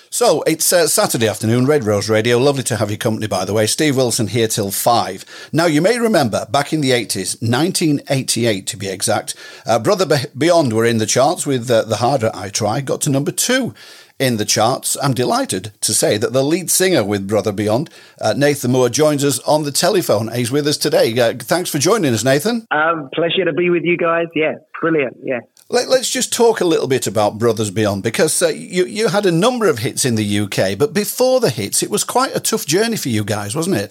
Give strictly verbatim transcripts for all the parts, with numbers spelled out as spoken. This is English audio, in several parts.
So, it's uh, Saturday afternoon, Red Rose Radio. Lovely to have your company, by the way. Steve Wilson here till five. Now, you may remember, back in the eighties, nineteen eighty-eight to be exact, uh, Brother Be- Beyond were in the charts with uh, The Harder I Try, got to number two in the charts. I'm delighted to say that the lead singer with Brother Beyond, uh, Nathan Moore, joins us on the telephone. He's with us today. Uh, thanks for joining us, Nathan. Um, pleasure to be with you guys. Yeah, brilliant. Yeah. Let, let's just talk a little bit about Brothers Beyond, because uh, you, you had a number of hits in the U K, but before the hits, it was quite a tough journey for you guys, wasn't it?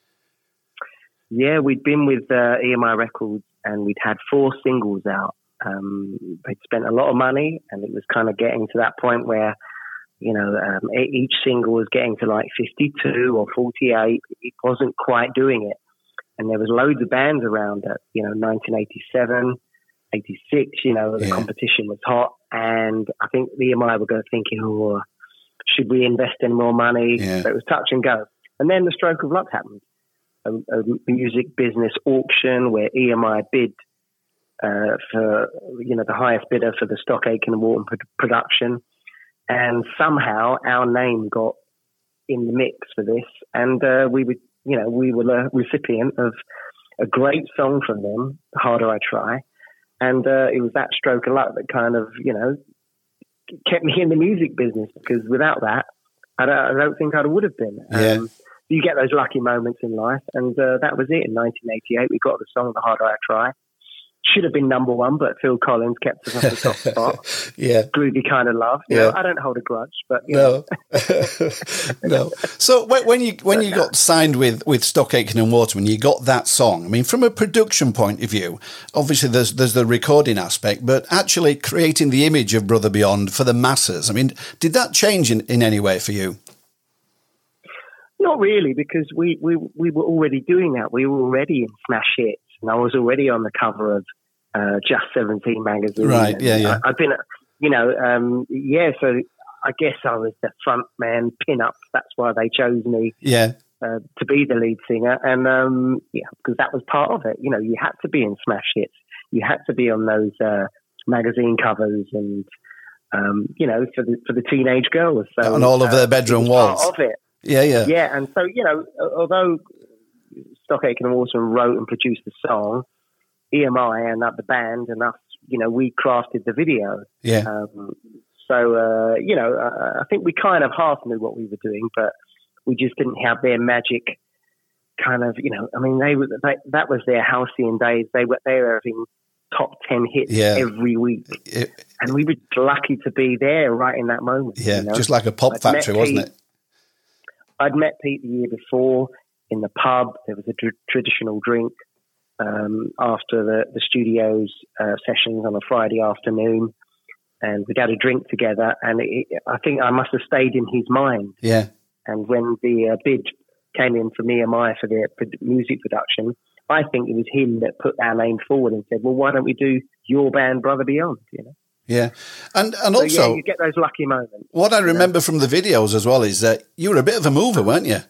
Yeah, we'd been with uh, E M I Records and we'd had four singles out. Um, they'd spent a lot of money and it was kind of getting to that point where, you know, um, each single was getting to like fifty-two or forty-eight. It wasn't quite doing it. And there was loads of bands around at, you know, nineteen eighty-seven, eighty-six, you know, the yeah. competition was hot. And I think the E M I were going thinking, oh, should we invest in more money? Yeah. So it was touch and go. And then the stroke of luck happened. A, a music business auction where E M I bid uh, for, you know, the highest bidder for the Stock Aitken and Wharton production. And somehow our name got in the mix for this. And uh, we were, you know, we were the recipient of a great song from them, The Harder I Try. And uh, it was that stroke of luck that kind of, you know, kept me in the music business, because without that, I don't, I don't think I would have been. Yeah. Um, you get those lucky moments in life. And uh, that was it. In nineteen eighty-eight, we got the song The Harder I Try. Should have been number one, but Phil Collins kept us on the top spot. Yeah. Groovy kind of love. You yeah. know, I don't hold a grudge, but you no. know. No. So when, when you when you got signed with, with Stock Aitken and Wharton, when you got that song, I mean, from a production point of view, obviously there's there's the recording aspect, but actually creating the image of Brother Beyond for the masses. I mean, did that change in, in any way for you? Not really, because we, we, we were already doing that. We were already in smash hits. And I was already on the cover of uh, Just seventeen magazine. Right, yeah, yeah. I, I've been, you know, um, yeah, so I guess I was the front man pin-up. That's why they chose me yeah. uh, to be the lead singer. And, um, yeah, because that was part of it. You know, you had to be in smash hits. You had to be on those uh, magazine covers and, um, you know, for the for the teenage girls. So, on all of uh, their bedroom walls. Part of it. Yeah, yeah. Yeah, and so, you know, although Stock Aitken and Wharton wrote and produced the song, E M I and the band and us, you know, we crafted the video. Yeah. Um, so, uh, you know, uh, I think we kind of half knew what we were doing, but we just didn't have their magic kind of, you know, I mean, they were, they, that was their halcyon days. They were, they were having top ten hits yeah. every week. It, and we were lucky to be there right in that moment. Yeah, you know? just like a pop I'd factory, wasn't Pete, it? I'd met Pete the year before in the pub. There was a tr- traditional drink um, after the, the studio's uh, sessions on a Friday afternoon. And we'd had a drink together. And it, I think I must have stayed in his mind. Yeah. And when the uh, bid came in from E M I for their music production, I think it was him that put our name forward and said, well, why don't we do your band, Brother Beyond, you know? Yeah. And and so, also, yeah, you get those lucky moments. What I remember know? from the videos as well is that you were a bit of a mover, weren't you?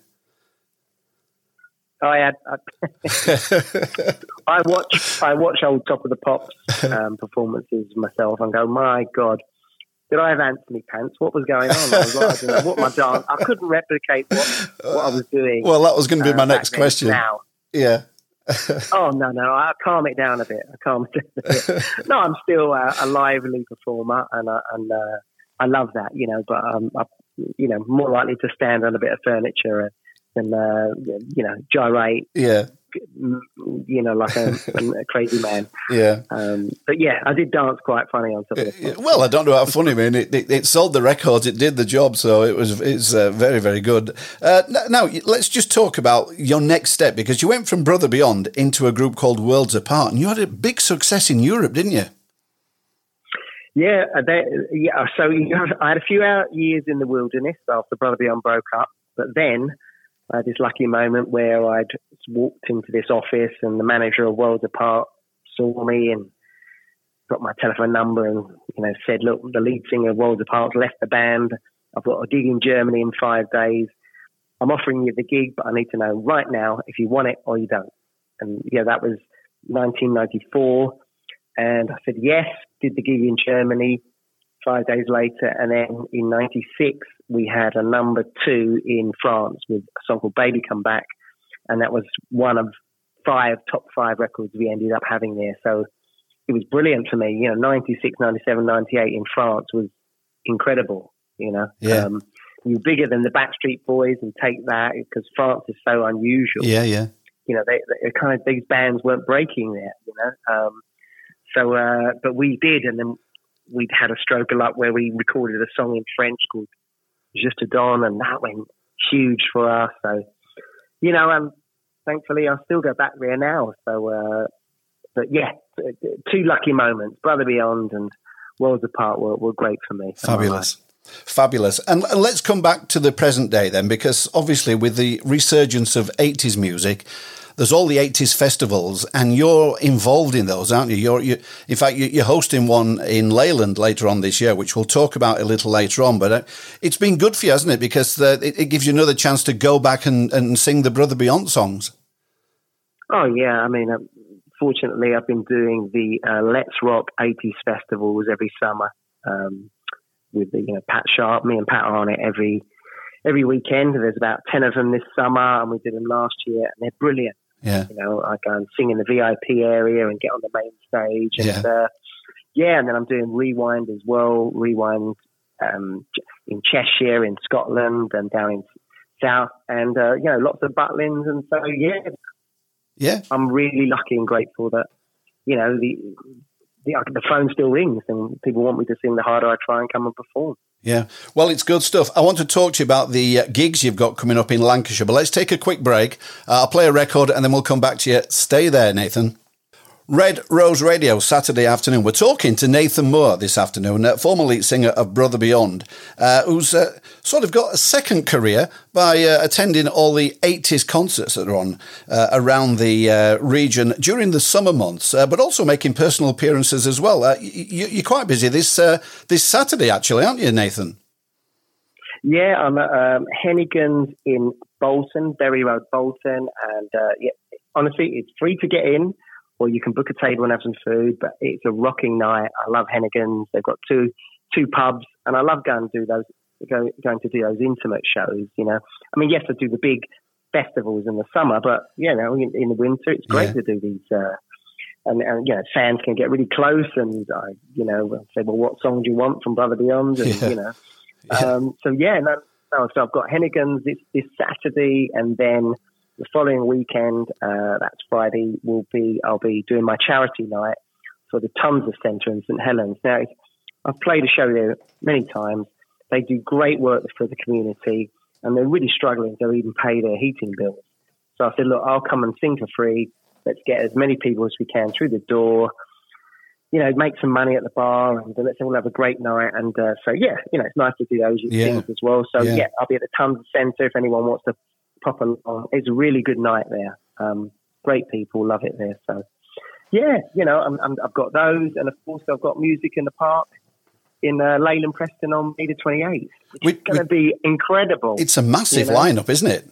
I had. I, I watch. I watch old Top of the Pops um, performances myself and go, my God, did I have Anthony pants? What was going on? I was like, I don't know what my dance. I couldn't replicate what, what I was doing. Well, that was going to be uh, my next question. Now. Yeah. oh no no I calm it down a bit I calm it down a bit. No, I'm still a, a lively performer and I, and uh, I love that, you know, but um I, you know, more likely to stand on a bit of furniture than uh, you know, gyrate, yeah, you know, like a, a crazy man. Yeah. Um, but yeah, I did dance quite funny on top of it. Well, I don't know how funny, I mean, it, it, it sold the records, it did the job, so it was it's uh, very, very good. Uh, now, let's just talk about your next step, because you went from Brother Beyond into a group called Worlds Apart, and you had a big success in Europe, didn't you? Yeah, they, yeah. So you know, I had a few hour years in the wilderness after Brother Beyond broke up, but then I had this lucky moment where I'd walked into this office and the manager of Worlds Apart saw me and got my telephone number and, you know, said, look, the lead singer of Worlds Apart's left the band. I've got a gig in Germany in five days. I'm offering you the gig, but I need to know right now if you want it or you don't. And yeah, that was nineteen ninety-four. And I said, yes, did the gig in Germany, five days later. And then in ninety-six, we had a number two in France with a song called Baby Come Back. And that was one of five, top five records we ended up having there. So it was brilliant for me. You know, ninety-six, ninety-seven, ninety-eight in France was incredible, you know. Yeah. Um, you're bigger than the Backstreet Boys and Take That, because France is so unusual. Yeah, yeah. You know, they, they kind of, these bands weren't breaking there, you know. Um, so, uh, but we did, and then we'd had a stroke of luck where we recorded a song in French called Juste Don, and that went huge for us. So, you know, um, thankfully I still go back there now. So, uh, but yeah, two lucky moments, Brother Beyond and Worlds Apart were, were great for me. Fabulous. Fabulous. And, and let's come back to the present day then, because obviously with the resurgence of eighties music, there's all the eighties festivals, and you're involved in those, aren't you? You're, you, in fact, you're hosting one in Leyland later on this year, which we'll talk about a little later on. But it's been good for you, hasn't it? Because the, it, it gives you another chance to go back and, and sing the Brother Beyond songs. Oh, yeah. I mean, uh, fortunately, I've been doing the uh, Let's Rock eighties festivals every summer um, with the, you know, Pat Sharp. Me and Pat are on it every every weekend. There's about ten of them this summer, and we did them last year, and they're brilliant. Yeah. You know, I go and sing in the V I P area and get on the main stage. And, yeah. Uh, yeah, and then I'm doing Rewind as well. Rewind um, in Cheshire, in Scotland, and down in South. And, uh, you know, lots of Butlins. And so, yeah. Yeah. I'm really lucky and grateful that, you know, the, the, the phone still rings and people want me to sing The Harder I Try and come and perform. Yeah, well, it's good stuff. I want to talk to you about the uh, gigs you've got coming up in Lancashire, but let's take a quick break. Uh, I'll play a record and then we'll come back to you. Stay there, Nathan. Red Rose Radio, Saturday afternoon. We're talking to Nathan Moore this afternoon, uh, former lead singer of Brother Beyond, uh, who's uh, sort of got a second career by uh, attending all the eighties concerts that are on uh, around the uh, region during the summer months, uh, but also making personal appearances as well. Uh, you, you're quite busy this uh, this Saturday, actually, aren't you, Nathan? Yeah, I'm at um, Hennigan's in Bolton, Berry Road, Bolton, and uh, yeah, honestly, it's free to get in. Or you can book a table and have some food, but it's a rocking night. I love Hennigan's. They've got two two pubs, and I love going to do those go, going to do those intimate shows. You know, I mean, yes, I do the big festivals in the summer, but you know, in, in the winter, it's great yeah. to do these. Uh, and, and you know, fans can get really close, and I, you know, say, well, what song do you want from Brother Beyond? And yeah. you know, yeah. Um, so yeah, no, no, so I've got Hennigan's this, this Saturday, and then the following weekend, uh, that's Friday, will be I'll be doing my charity night for the Tunser Centre in St Helens. Now, I've played a show there many times. They do great work for the community, and they're really struggling to even pay their heating bills. So I said, look, I'll come and sing for free. Let's get as many people as we can through the door. You know, make some money at the bar, and let's all have a great night. And uh, so, yeah, you know, it's nice to do those yeah. things as well. So, yeah. yeah, I'll be at the Tunser Centre if anyone wants to pop along. It's a really good night there. Um, great people, love it there. So, yeah, you know, I'm, I'm, I've got those, and of course, I've got Music in the Park in uh, Leyland Preston on May the twenty-eighth, which is going to be incredible. It's a massive you know? lineup, isn't it?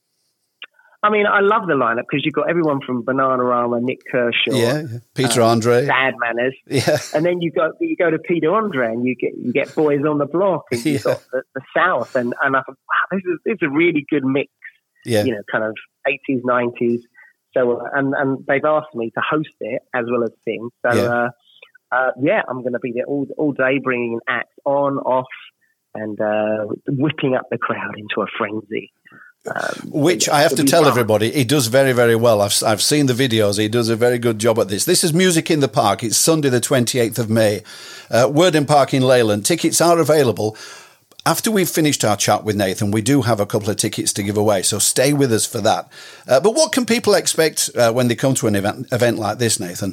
I mean, I love the lineup because you've got everyone from Bananarama, Nick Kershaw, yeah, Peter um, Andre, Sad Manners, yeah, and then you go you go to Peter Andre, and you get you get Boys on the Block, and you've yeah. got the, the South, and and I thought, wow, this is this is a really good mix. Yeah. You know, kind of eighties, nineties. So, uh, and, and they've asked me to host it as well as sing. So, yeah, uh, uh, yeah I'm going to be there all all day, bringing acts on, off, and uh, whipping up the crowd into a frenzy. Um, Which yeah, I have to tell fun. everybody, he does very, very well. I've I've seen the videos. He does a very good job at this. This is Music in the Park. It's Sunday, the twenty-eighth of May. Uh, Worden Park in Leyland. Tickets are available. After we've finished our chat with Nathan, we do have a couple of tickets to give away, so stay with us for that. Uh, but what can people expect uh, when they come to an event, event like this, Nathan?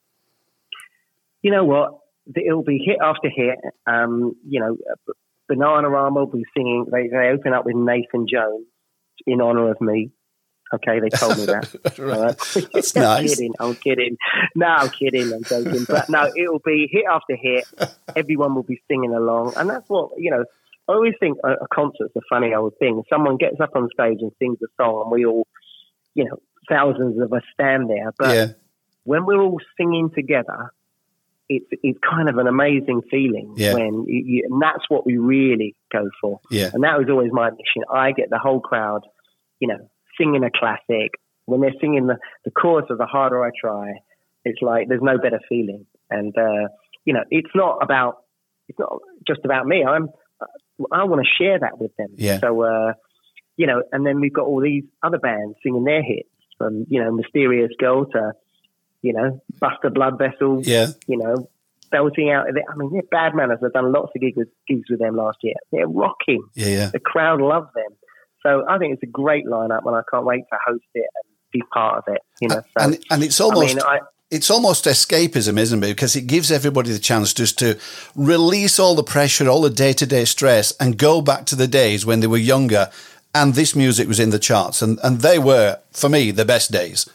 You know what? It'll be hit after hit. Um, you know, Bananarama will be singing. They, they open up with Nathan Jones in honour of me. Okay, they told me that. Right. Uh, That's I'm nice. kidding. I'm kidding. No, I'm kidding. I'm joking. But no, it'll be hit after hit. Everyone will be singing along. And that's what, you know, I always think a, a concert's a funny old thing. Someone gets up on stage and sings a song, and we all, you know, thousands of us stand there. But yeah. when we're all singing together, it's it's kind of an amazing feeling yeah. when you, you, and that's what we really go for. Yeah. And that was always my mission. I get the whole crowd, you know, singing a classic. When they're singing the, the chorus of The Harder I Try, it's like there's no better feeling. And, uh, you know, it's not about, it's not just about me. I'm, I want to share that with them. Yeah. So, uh, you know, and then we've got all these other bands singing their hits from, you know, Mysterious Girl to, you know, Buster Blood Vessel, yeah. you know, belting out. I mean, they're Bad Manners. I've done lots of gigs with, gigs with them last year. They're rocking. Yeah, yeah. The crowd loves them. So I think it's a great lineup, and I can't wait to host it and be part of it. You know, so, and, and it's almost... I mean, I, It's almost escapism, isn't it? Because it gives everybody the chance just to release all the pressure, all the day-to-day stress, and go back to the days when they were younger and this music was in the charts. And, and they were, for me, the best days.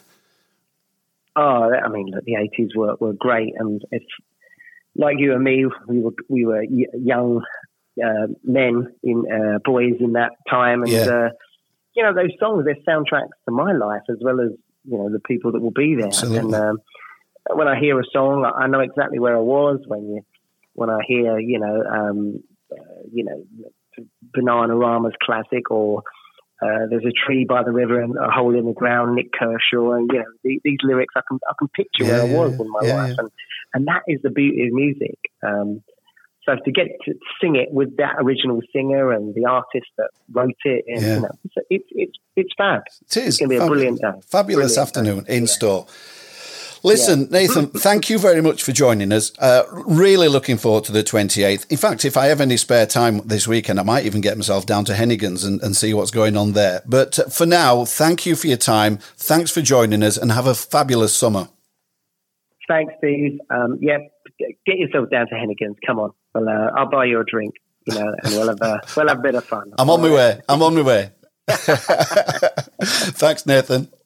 Oh, I mean, look, the eighties were, were great. And if, like you and me, we were we were young uh, men, in uh, boys in that time. And, yeah. uh, you know, those songs, they're soundtracks to my life as well as, you know, the people that will be there. Absolutely. And um, when I hear a song, I know exactly where I was. When you, when I hear, you know, um, uh, you know, Bananarama's classic, or uh, There's a Tree by the River and A Hole in the Ground, Nick Kershaw, and you know, these, these lyrics, I can I can picture yeah, where yeah, I was in my yeah, life, yeah. and and that is the beauty of music. Um, so to get to sing it with that original singer and the artist that wrote it, and, yeah. you know, it's it's it's, it's fab. It is. It's going to be a Fab- brilliant day. Fabulous Brilliant afternoon day. in Yeah. store. Listen, Nathan, thank you very much for joining us. Uh, really looking forward to the twenty-eighth. In fact, if I have any spare time this weekend, I might even get myself down to Hennigan's and, and see what's going on there. But uh, for now, thank you for your time. Thanks for joining us, and have a fabulous summer. Thanks, Steve. Um, yeah, get yourself down to Hennigan's. Come on. Well, uh, I'll buy you a drink, you know, and we'll have, uh, we'll have a bit of fun. I'm on my way. I'm on my way. Thanks, Nathan.